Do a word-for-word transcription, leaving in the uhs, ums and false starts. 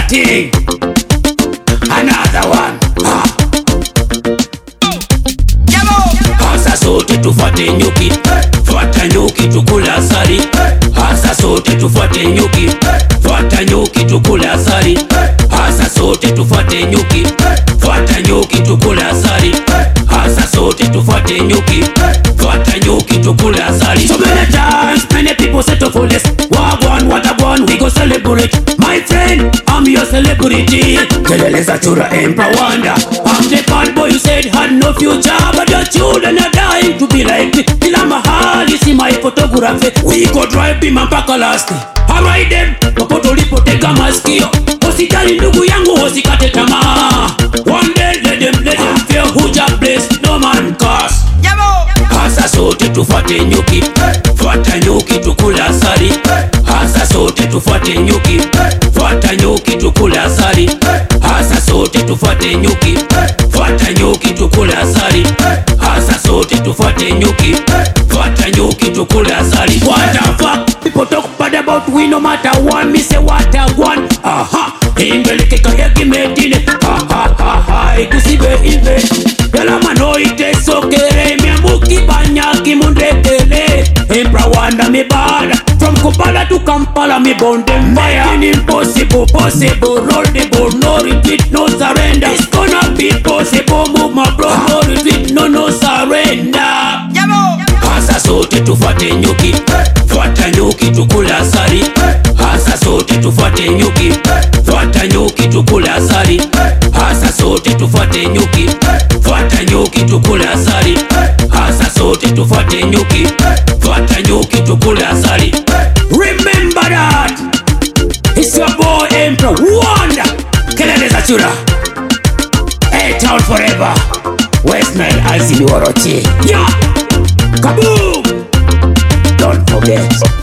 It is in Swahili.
thing. Another one. Ah. Hasa sote tufuate nyuki, fuata nyuki tukule asali. Hasa sote tufuate nyuki, fuata nyuki tukule asali. Hasa sote tufuate nyuki, fuata nyuki tukule asali. Hasa sote tufuate nyuki, fuata nyuki tukule asali. So many times, many people settle for less. Wagwan, what a one, we go celebrate. My friend, I'm your celebrity. Kelele za chura Emperor Wonder. I'm the bad boy you said had no future, but your children are dying to be like me. Kila mahali see my photography. We go drive bima mpaka lasti. Alright them, popoto lipoteka maskio. Usijali ndugu yangu, usikate tamaa. One day let them, let them fear who just bless, no man curse. Hasa sote tufuate nyuki, fuata nyuki tukule asali. Hasa sote tufuate nyuki, fuata nyuki tukule asali. Hasa sote tufuate nyuki, fuata nyuki tukule asali. Hasa sote tufuate nyuki, fuata nyuki tukule asali. What the fuck? People talk bad about we no matter what. Me say what I want. Aha. Ingeleke kayaki medine. Ha ha ha ha. Ikusibe ibe. Yala mano ite sokere. Miamuki banyaki mundekele. Emperor Wonder me bad. From Kampala to Kampala me bound them fire. Making impossible possible. Roll the boat, no retreat, no surrender. It's gonna be possible. Move my bro, no retreat, no no surrender. Hasa sote tufuate nyuki, fuata nyuki tukule asali. Hasa sote tufuate nyuki, fuata nyuki tukule asali. Hasa sote tufuate nyuki, fuata nyuki tukule asali. Hasa sote tufuate nyuki, fuata nyuki tukule asali. Remember that. It's your boy Emperor Wonder. Kelele za chura. A-Town forever. West Nile Azili Worochi. Yeah. Kaboom! Don't forget.